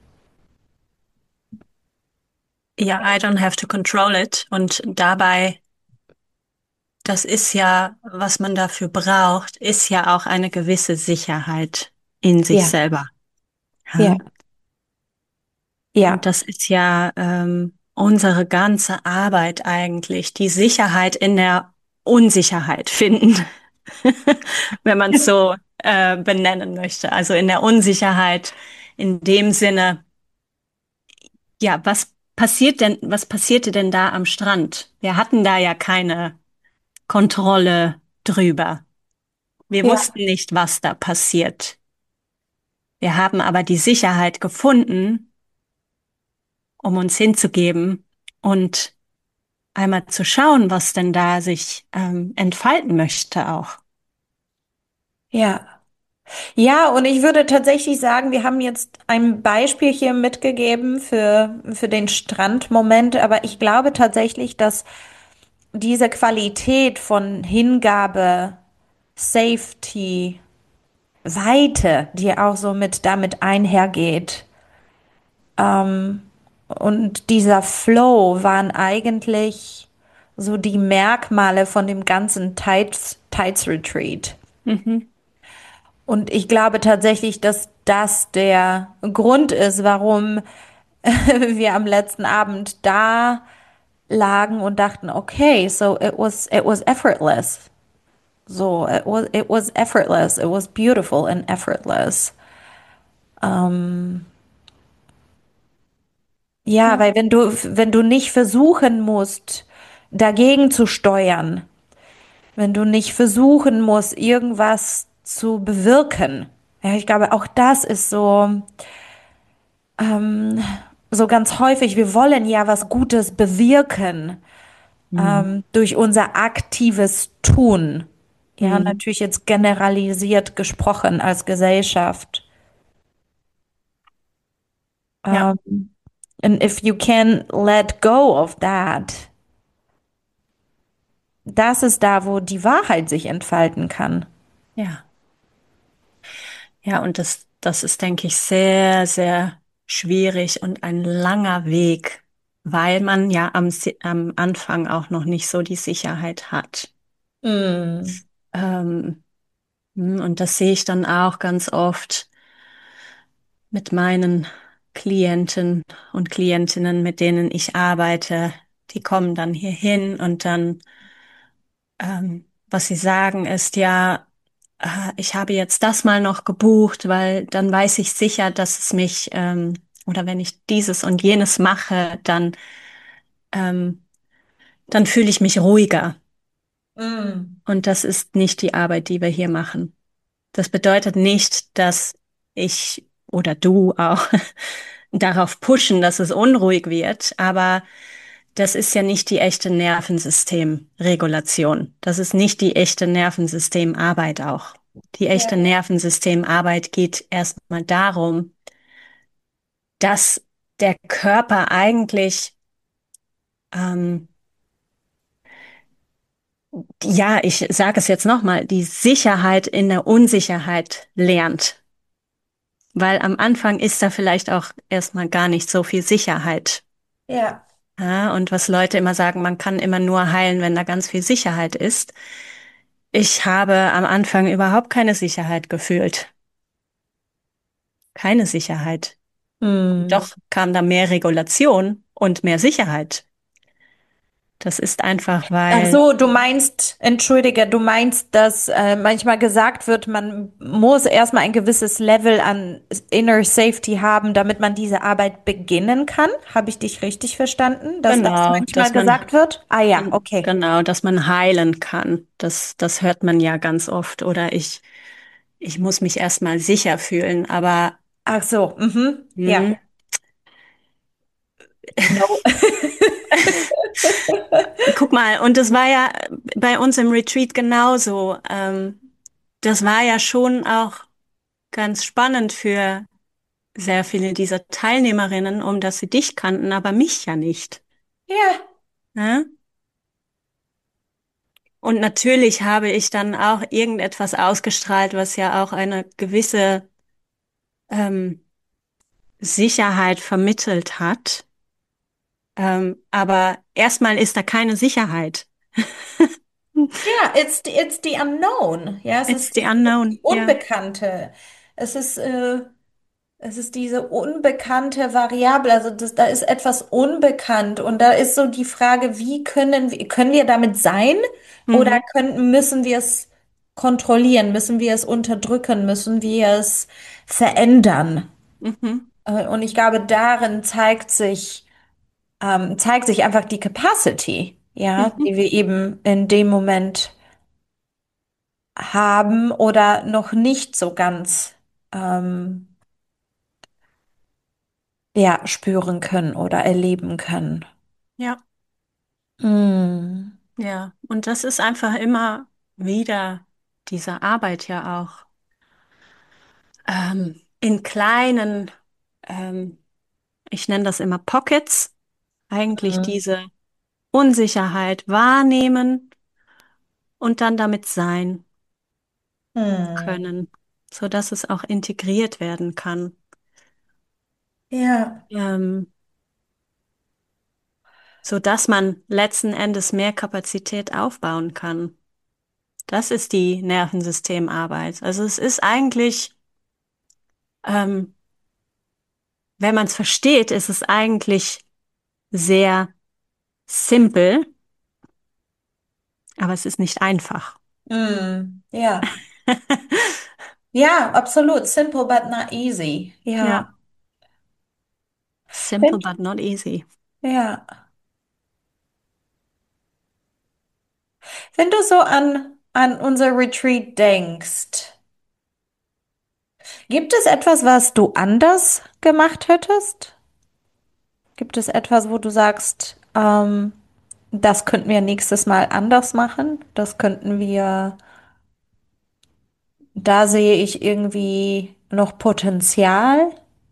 ja, I don't have to control it. Und dabei, das ist ja, was man dafür braucht, ist ja auch eine gewisse Sicherheit in sich Ja, selber. Ja? ja, Und ja, das ist ja unsere ganze Arbeit eigentlich, die Sicherheit in der Unsicherheit finden, wenn man es so benennen möchte. Also in der Unsicherheit in dem Sinne. Ja, was passierte denn da am Strand? Wir hatten da ja keine Kontrolle drüber. Wir ja, wussten nicht, was da passiert. Wir haben aber die Sicherheit gefunden, um uns hinzugeben und einmal zu schauen, was denn da sich entfalten möchte auch. ja. Ja, und ich würde tatsächlich sagen, wir haben jetzt ein Beispiel hier mitgegeben für den Strandmoment, aber ich glaube tatsächlich, dass diese Qualität von Hingabe, Safety, Weite, die auch so mit damit einhergeht, und dieser Flow waren eigentlich so die Merkmale von dem ganzen Tides Retreat. Mhm. Und ich glaube tatsächlich, dass das der Grund ist, warum wir am letzten Abend da lagen und dachten, okay, so it was effortless. So, it was effortless. It was beautiful and effortless. Ja, Ja, weil wenn du nicht versuchen musst, dagegen zu steuern, wenn du nicht versuchen musst, irgendwas zu bewirken. Ja, ich glaube, auch das ist so ganz häufig, wir wollen ja was Gutes bewirken, mhm. durch unser aktives Tun. Ja, Mhm. natürlich jetzt generalisiert gesprochen als Gesellschaft. Ja, Um, and if you can let go of that, das ist da, wo die Wahrheit sich entfalten kann. ja. Ja, und das ist, denke ich, sehr, sehr schwierig und ein langer Weg, weil man ja am Anfang auch noch nicht so die Sicherheit hat. Mm. Ähm, und das sehe ich dann auch ganz oft mit meinen Klienten und Klientinnen, mit denen ich arbeite. Die kommen dann hier hin und dann was sie sagen ist, ja, ich habe jetzt das mal noch gebucht, weil dann weiß ich sicher, dass es mich, oder wenn ich dieses und jenes mache, ähm, dann fühle ich mich ruhiger. Mm. Und das ist nicht die Arbeit, die wir hier machen. Das bedeutet nicht, dass ich oder du auch darauf pushen, dass es unruhig wird, aber das ist ja nicht die echte Nervensystemregulation. Das ist nicht die echte Nervensystemarbeit auch. Die echte Ja. Nervensystemarbeit geht erstmal darum, dass der Körper eigentlich, ähm, ja, ich sage es jetzt nochmal, die Sicherheit in der Unsicherheit lernt. Weil am Anfang ist da vielleicht auch erstmal gar nicht so viel Sicherheit. Ja. Ja, und was Leute immer sagen, man kann immer nur heilen, wenn da ganz viel Sicherheit ist. Ich habe am Anfang überhaupt keine Sicherheit gefühlt. Keine Sicherheit. Mm. Doch kam da mehr Regulation und mehr Sicherheit. Das ist einfach, Ach weil, so, du meinst, entschuldige, du meinst, dass manchmal gesagt wird, man muss erstmal ein gewisses Level an Inner Safety haben, damit man diese Arbeit beginnen kann? Habe ich dich richtig verstanden, dass das genau, manchmal gesagt wird? Ah ja, okay. genau, dass man heilen kann. Das hört man ja ganz oft. Oder ich muss mich erstmal sicher fühlen. Aber Ach so, mhm. Ja. hm, No. guck mal, und das war ja bei uns im Retreat genauso. Das war ja schon auch ganz spannend für sehr viele dieser Teilnehmerinnen, um dass sie dich kannten, aber mich ja nicht. Ja. Ja? Und natürlich habe ich dann auch irgendetwas ausgestrahlt, was ja auch eine gewisse ähm, Sicherheit vermittelt hat. Aber erstmal ist da keine Sicherheit. Ja, it's the unknown. Ja, es It's ist the die unknown. Ja. Unbekannte. Es ist, äh, Es ist diese unbekannte Variable, also da ist etwas unbekannt und da ist so die Frage, können wir damit sein oder Mhm. müssen wir es kontrollieren, müssen wir es unterdrücken, müssen wir es verändern? Mhm. Und ich glaube, darin zeigt sich einfach die Capacity, ja, Mhm. die wir eben in dem Moment haben oder noch nicht so ganz, ähm, ja, spüren können oder erleben können. Ja, Mm. ja. Und das ist einfach immer wieder diese Arbeit ja auch. In kleinen, ähm, ich nenne das immer Pockets, eigentlich Mm. diese Unsicherheit wahrnehmen und dann damit sein Mm. können, so dass es auch integriert werden kann. Ja, Ähm, sodass man letzten Endes mehr Kapazität aufbauen kann. Das ist die Nervensystemarbeit. Also es ist eigentlich, ähm, wenn man es versteht, ist es eigentlich sehr simpel, aber es ist nicht einfach. Ja, ja, absolut. Simple but not easy. Ja. Ja, simple Wenn- but not easy. Ja. Wenn du so an unser Retreat denkst, gibt es etwas, was du anders gemacht hättest? Gibt es etwas, wo du sagst, das könnten wir nächstes Mal anders machen? Das könnten wir, da sehe ich irgendwie noch Potenzial.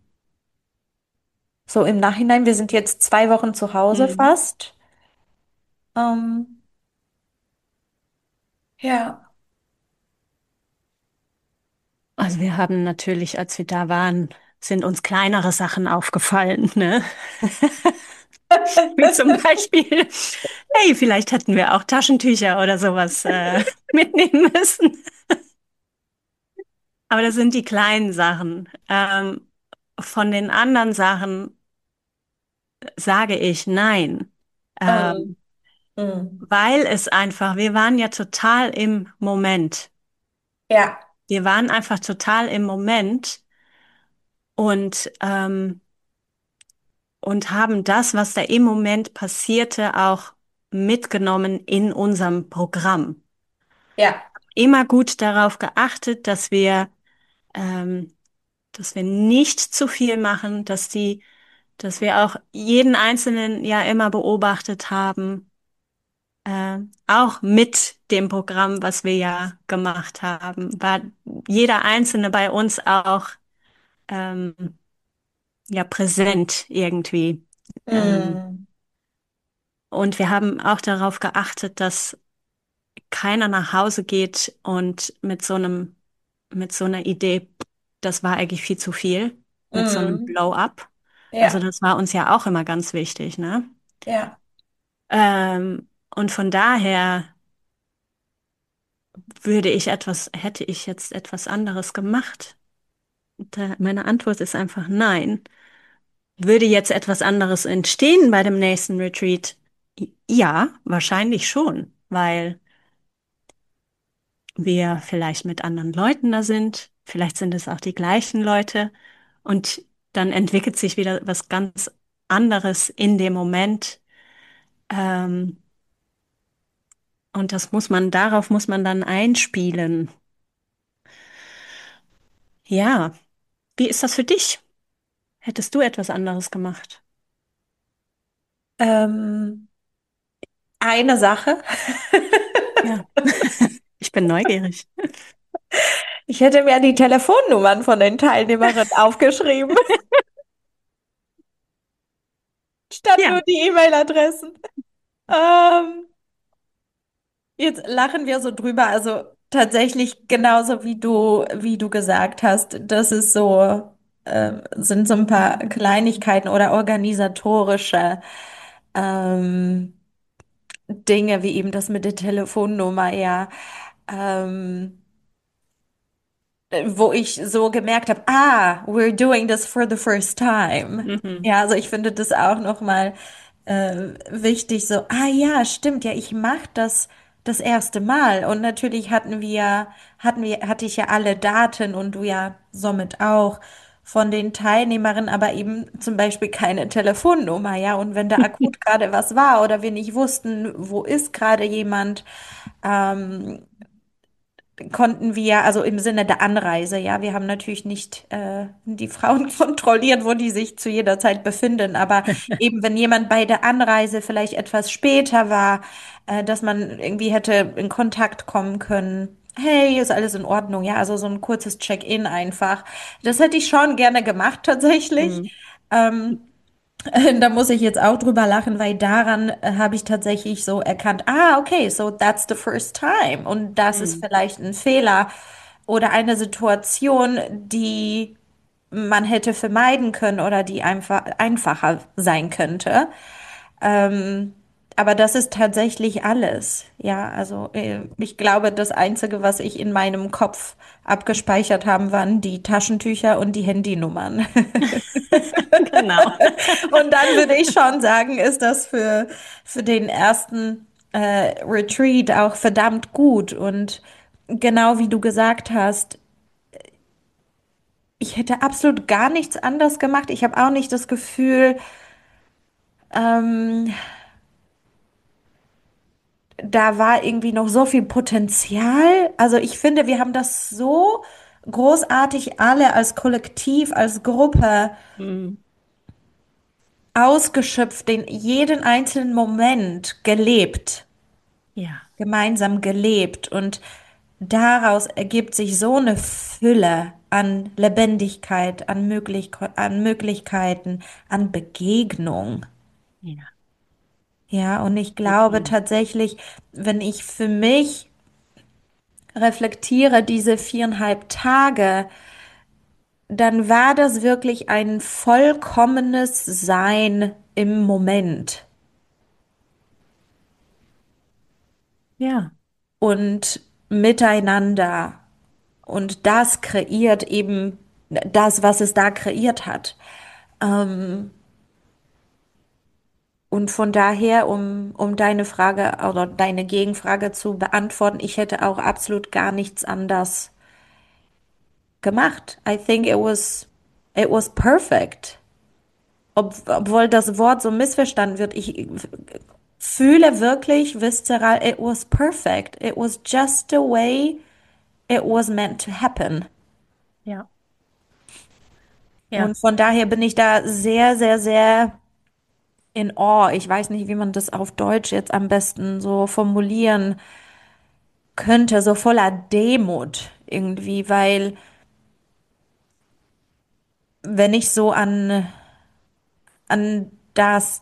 So im Nachhinein, wir sind jetzt 2 Wochen zu Hause Mhm. fast. Ähm, ja. Also wir haben natürlich, als wir da waren, sind uns kleinere Sachen aufgefallen, ne? Wie zum Beispiel, hey, vielleicht hätten wir auch Taschentücher oder sowas mitnehmen müssen. Aber das sind die kleinen Sachen. Von den anderen Sachen sage ich nein. Ähm, Ähm, mm. weil es einfach, wir waren ja total im Moment. Ja, Wir waren einfach total im Moment und, und haben das, was da im Moment passierte, auch mitgenommen in unserem Programm. ja, Immer gut darauf geachtet, dass wir nicht zu viel machen, dass wir auch jeden Einzelnen ja immer beobachtet haben, auch mit dem Programm, was wir ja gemacht haben, war jeder Einzelne bei uns auch ähm, ja präsent irgendwie. mm, Und wir haben auch darauf geachtet, dass keiner nach Hause geht und mit so einer Idee, das war eigentlich viel zu viel, mit so einem mm, Blow-up. Also ja, das war uns ja auch immer ganz wichtig, ne? ja. Und von daher hätte ich jetzt etwas anderes gemacht? Meine Antwort ist einfach nein. Würde jetzt etwas anderes entstehen bei dem nächsten Retreat? Ja, wahrscheinlich schon, weil wir vielleicht mit anderen Leuten da sind. Vielleicht sind es auch die gleichen Leute. Und dann entwickelt sich wieder was ganz anderes in dem Moment. Ähm, und darauf muss man dann einspielen. Ja, wie ist das für dich? Hättest du etwas anderes gemacht? Ähm, eine Sache. Ja, ich bin neugierig. Ich hätte mir die Telefonnummern von den Teilnehmerinnen aufgeschrieben, statt Ja. nur die E-Mail-Adressen. Ähm, jetzt lachen wir so drüber. Also tatsächlich genauso wie du gesagt hast, das ist so, sind so ein paar Kleinigkeiten oder organisatorische ähm, Dinge, wie eben das mit der Telefonnummer, ja. Ähm, wo ich so gemerkt habe, we're doing this for the first time. Mhm. Ja, also ich finde das auch nochmal wichtig, so, ja, stimmt, ja, ich mache das erste Mal. Und natürlich hatte ich ja alle Daten und du ja somit auch von den Teilnehmerinnen, aber eben zum Beispiel keine Telefonnummer, ja. Und wenn da akut gerade was war oder wir nicht wussten, wo ist gerade jemand, ähm, konnten wir, also im Sinne der Anreise, ja, wir haben natürlich nicht die Frauen kontrolliert, wo die sich zu jeder Zeit befinden, aber eben wenn jemand bei der Anreise vielleicht etwas später war, dass man irgendwie hätte in Kontakt kommen können. Hey, ist alles in Ordnung? Ja, also so ein kurzes Check-in einfach. Das hätte ich schon gerne gemacht, tatsächlich. Mhm. Ähm, Da muss ich jetzt auch drüber lachen, weil daran habe ich tatsächlich so erkannt, okay, so that's the first time. Und das ist Mhm. vielleicht ein Fehler oder eine Situation, die man hätte vermeiden können oder die einfach einfacher sein könnte. Ähm, aber das ist tatsächlich alles. Ja, also ich glaube, das Einzige, was ich in meinem Kopf abgespeichert haben, waren die Taschentücher und die Handynummern. Genau. Und dann würde ich schon sagen, ist das für den ersten Retreat auch verdammt gut. Und genau wie du gesagt hast, ich hätte absolut gar nichts anders gemacht. Ich habe auch nicht das Gefühl, ähm, da war irgendwie noch so viel Potenzial. Also ich finde, wir haben das so großartig alle als Kollektiv, als Gruppe Hm. ausgeschöpft, den jeden einzelnen Moment gelebt, Ja, gemeinsam gelebt. Und daraus ergibt sich so eine Fülle an Lebendigkeit, an Möglichkeiten, an Begegnung. ja, Ja, und ich glaube definitiv. tatsächlich, wenn ich für mich reflektiere diese 4,5 Tage, dann war das wirklich ein vollkommenes Sein im Moment Ja, und miteinander. Und das kreiert eben das, was es da kreiert hat. Ähm, und von daher, um deine Frage oder deine Gegenfrage zu beantworten, ich hätte auch absolut gar nichts anders gemacht. I think it was perfect. Obwohl das Wort so missverstanden wird, ich fühle wirklich viszeral, it was perfect. It was just the way it was meant to happen. ja, Und ja. von daher bin ich da sehr, sehr, sehr in Awe. Ich weiß nicht, wie man das auf Deutsch jetzt am besten so formulieren könnte, so voller Demut irgendwie, weil wenn ich so an das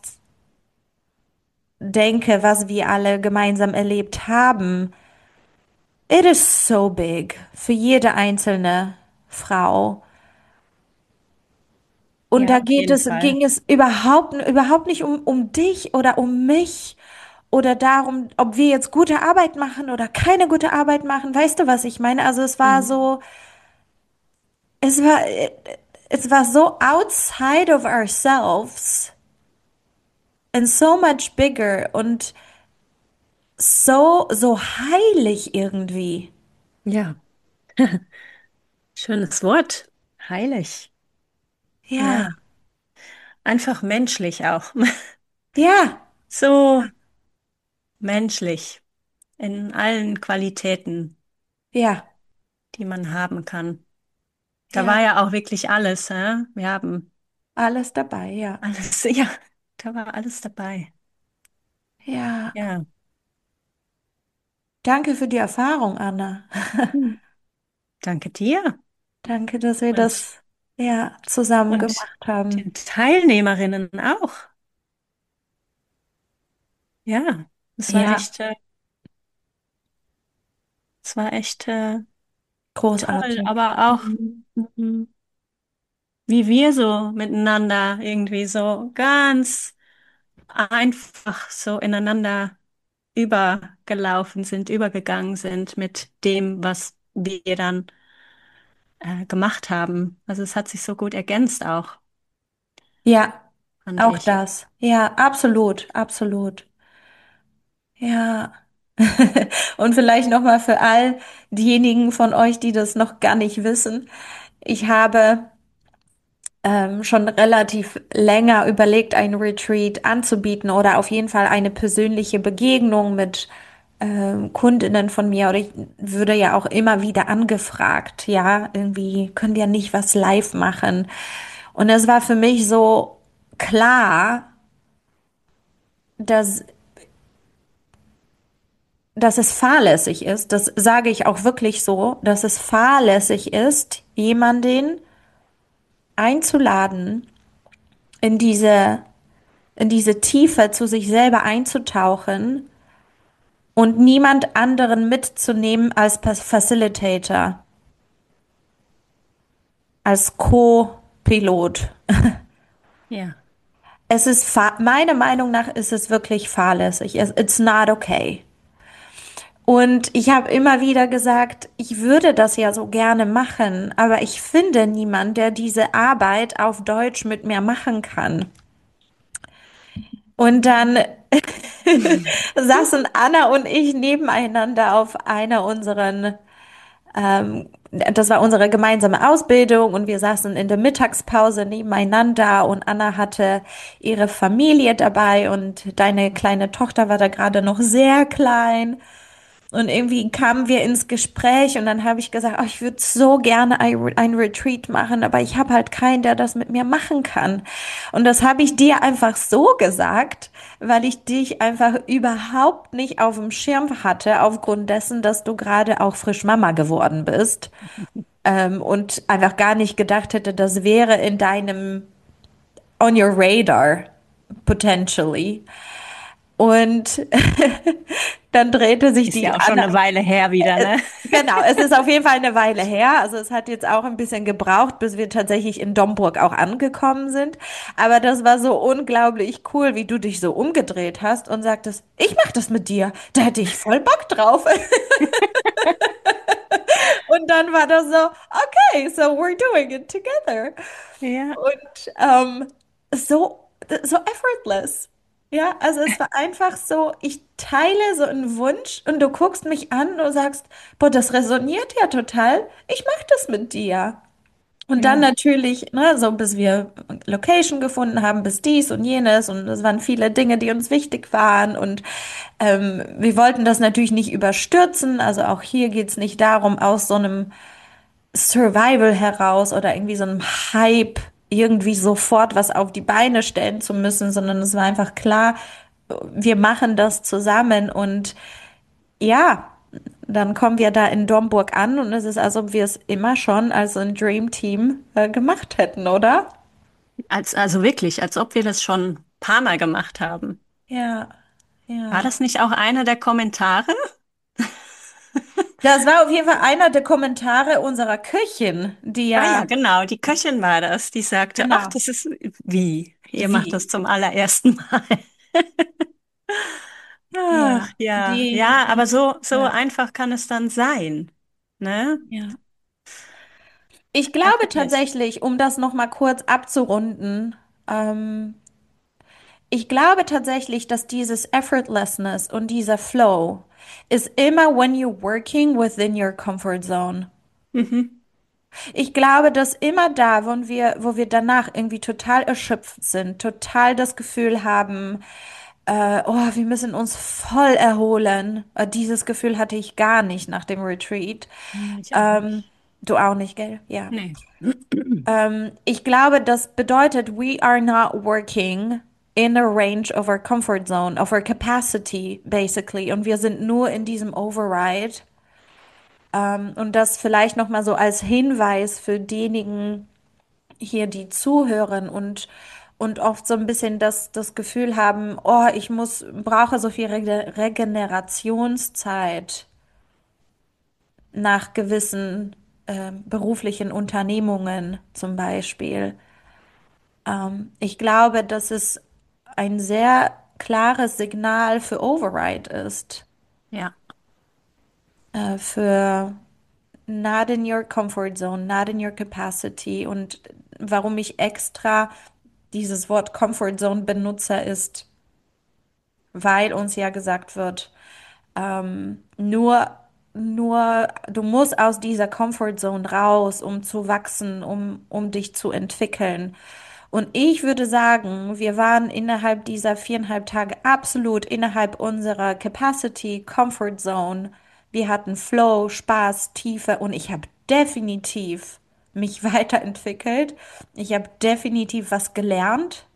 denke, was wir alle gemeinsam erlebt haben, it is so big für jede einzelne Frau. Und Ja, da auf jeden Fall. ging es überhaupt nicht um dich oder um mich oder darum, ob wir jetzt gute Arbeit machen oder keine gute Arbeit machen. Weißt du, was ich meine? Also Mhm. es war, es war so outside of ourselves and so much bigger und so heilig irgendwie. Ja, schönes Wort. Heilig. Ja, Ja, einfach menschlich auch. ja, So menschlich in allen Qualitäten, ja, die man haben kann. Da ja, war ja auch wirklich alles, hä? Wir haben alles dabei, ja. alles, ja, da war alles dabei. Ja, Ja. danke für die Erfahrung, Anna. Hm. Danke dir Danke, dass wir und, das ja zusammen und gemacht haben. den Teilnehmerinnen auch. Ja, Ja, es war echt toll, großartig. aber auch Mhm. wie wir so miteinander irgendwie so ganz einfach so ineinander übergelaufen sind, übergegangen sind mit dem, was wir dann gemacht haben. Also es hat sich so gut ergänzt auch, Ja, fand auch ich. das. Ja, absolut, absolut. Ja. Und vielleicht noch mal für all diejenigen von euch, die das noch gar nicht wissen. Ich habe schon relativ länger überlegt, ein Retreat anzubieten oder auf jeden Fall eine persönliche Begegnung mit Kundinnen von mir. Oder ich würde ja auch immer wieder angefragt, ja, irgendwie können wir nicht was live machen. Und es war für mich so klar, dass, dass es fahrlässig ist. Das sage ich auch wirklich so, dass es fahrlässig ist, jemanden einzuladen in in diese Tiefe zu sich selber einzutauchen und niemand anderen mitzunehmen als Facilitator, als Co-Pilot. Ja, meiner Meinung nach ist es wirklich fahrlässig. It's not okay. Und ich habe immer wieder gesagt, ich würde das ja so gerne machen, aber ich finde niemand, der diese Arbeit auf Deutsch mit mir machen kann. Und dann saßen Anna und ich nebeneinander auf einer das war unsere gemeinsame Ausbildung und wir saßen in der Mittagspause nebeneinander und Anna hatte ihre Familie dabei und deine kleine Tochter war da gerade noch sehr klein. Und irgendwie kamen wir ins Gespräch und dann habe ich gesagt, oh, ich würde so gerne ein Retreat machen, aber ich habe halt keinen, der das mit mir machen kann. Und das habe ich dir einfach so gesagt, weil ich dich einfach überhaupt nicht auf dem Schirm hatte, aufgrund dessen, dass du gerade auch frisch Mama geworden bist. Und einfach gar nicht gedacht hätte, das wäre in deinem, on your radar, potentially. Und dann drehte sich Ist die ja auch schon Anna. eine Weile her wieder, ne? Genau, es ist auf jeden Fall eine Weile her. Also es hat jetzt auch ein bisschen gebraucht, bis wir tatsächlich in Domburg auch angekommen sind. Aber das war so unglaublich cool, wie du dich so umgedreht hast und sagtest, ich mach das mit dir. Da hätte ich voll Bock drauf. Und dann war das so, okay, so we're doing it together. Ja. Und so effortless. Ja, also es war einfach so, ich teile so einen Wunsch und du guckst mich an und sagst, boah, das resoniert ja total. Ich mach das mit dir. Und dann Ja. natürlich, ne, so bis wir Location gefunden haben, bis dies und jenes und es waren viele Dinge, die uns wichtig waren und wir wollten das natürlich nicht überstürzen. Also auch hier geht's nicht darum, aus so einem Survival heraus oder irgendwie so einem Hype irgendwie sofort was auf die Beine stellen zu müssen, sondern es war einfach klar, wir machen das zusammen und ja, dann kommen wir da in Domburg an und es ist, als ob wir es immer schon als ein Dream Team gemacht hätten, oder? Also wirklich, als ob wir das schon ein paar Mal gemacht haben. Ja, War ja. das nicht auch einer der Kommentare? Das war auf jeden Fall einer der Kommentare unserer Köchin, die Ah ja, ja, genau, die Köchin war das, die sagte, ach, genau, das ist wie, ihr macht wie, das zum allerersten Mal. Ach, ja, ja, die, ja, aber so ja, einfach kann es dann sein, ne? ja. Ich glaube Effortless. tatsächlich, um das noch mal kurz abzurunden, ähm, ich glaube tatsächlich, dass dieses Effortlessness und dieser Flow ist immer when you're working within your comfort zone. Mhm. Ich glaube, dass immer da, wo wir danach irgendwie total erschöpft sind, total das Gefühl haben, oh, wir müssen uns voll erholen. Dieses Gefühl hatte ich gar nicht nach dem Retreat. Nee, ich auch Ähm, nicht. du auch nicht, gell? Ja. Nee. Ich glaube, das bedeutet, we are not working in a range of our comfort zone, of our capacity, basically. Und wir sind nur in diesem Override. Und das vielleicht noch mal so als Hinweis für diejenigen hier, die zuhören und oft so ein bisschen das Gefühl haben, oh, brauche so viel Regenerationszeit nach gewissen beruflichen Unternehmungen zum Beispiel. Ich glaube, dass es ein sehr klares Signal für Override ist, Ja, für not in your comfort zone, not in your capacity. Und warum ich extra dieses Wort Comfort Zone benutze, ist, weil uns ja gesagt wird, du musst aus dieser Comfort Zone raus, um zu wachsen, um dich zu entwickeln. Und ich würde sagen, wir waren innerhalb dieser 4,5 Tage absolut innerhalb unserer Capacity, Comfort Zone. Wir hatten Flow, Spaß, Tiefe und ich habe definitiv mich weiterentwickelt. Ich habe definitiv was gelernt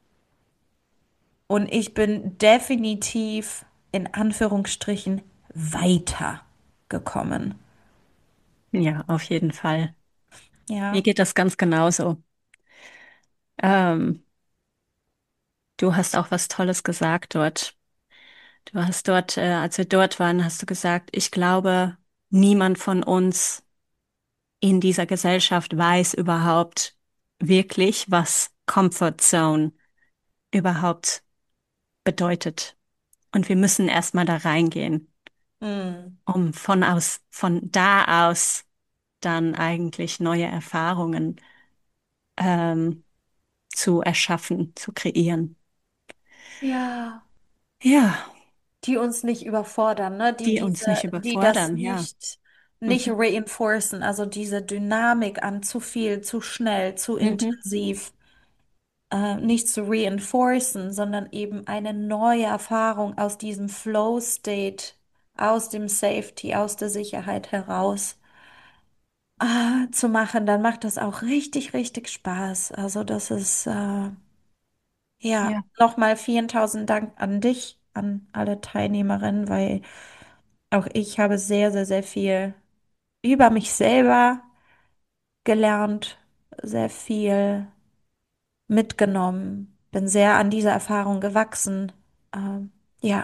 und ich bin definitiv in Anführungsstrichen weitergekommen. ja, auf jeden Fall. Mir Ja, geht das ganz genauso. Ähm, Du hast auch was Tolles gesagt dort. Du hast dort, als wir dort waren, hast du gesagt, ich glaube, niemand von uns in dieser Gesellschaft weiß überhaupt wirklich, was Comfort Zone überhaupt bedeutet. Und wir müssen erstmal da reingehen, Mm. um von da aus dann eigentlich neue Erfahrungen ähm, zu erschaffen, zu kreieren. Ja, Ja, die uns nicht überfordern, ne? die uns nicht Die das überfordern, ja. nicht Mhm. reinforcen, also diese Dynamik an zu viel, zu schnell, zu Mhm. intensiv, nicht zu reinforcen, sondern eben eine neue Erfahrung aus diesem Flow-State, aus dem Safety, aus der Sicherheit heraus, zu machen, dann macht das auch richtig, richtig Spaß. Also das ist, ja, Ja, nochmal vielen tausend Dank an dich, an alle Teilnehmerinnen, weil auch ich habe sehr, sehr, sehr viel über mich selber gelernt, sehr viel mitgenommen, bin sehr an dieser Erfahrung gewachsen. Ja,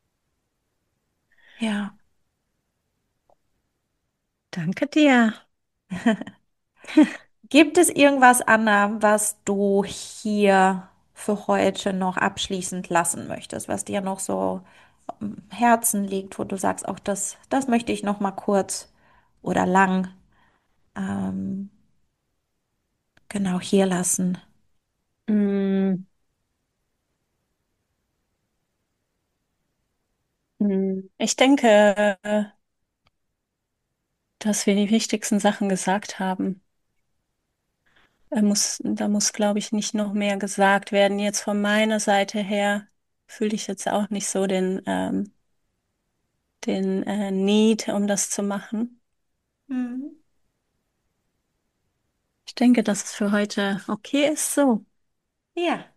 ja. danke dir. Gibt es irgendwas, Anna, was du hier für heute noch abschließend lassen möchtest, was dir noch so am Herzen liegt, wo du sagst, auch das möchte ich noch mal kurz oder lang ähm, genau hier lassen? Mm, Ich denke, dass wir die wichtigsten Sachen gesagt haben. Da muss, glaube ich, nicht noch mehr gesagt werden. Jetzt von meiner Seite her fühle ich jetzt auch nicht so den Need, um das zu machen. Mhm. Ich denke, dass es für heute okay ist so. Ja,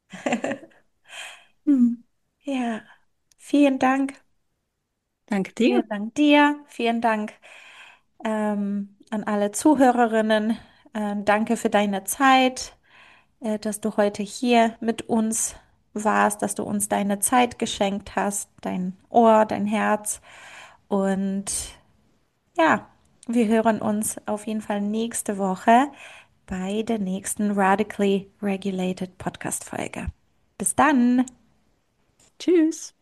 Hm. ja. Vielen Dank. Danke dir. Vielen Dank dir. Vielen Dank an alle Zuhörerinnen. Danke für deine Zeit, dass du heute hier mit uns warst, dass du uns deine Zeit geschenkt hast, dein Ohr, dein Herz. Und ja, wir hören uns auf jeden Fall nächste Woche bei der nächsten Radically Regulated Podcast-Folge. Bis dann! Tschüss.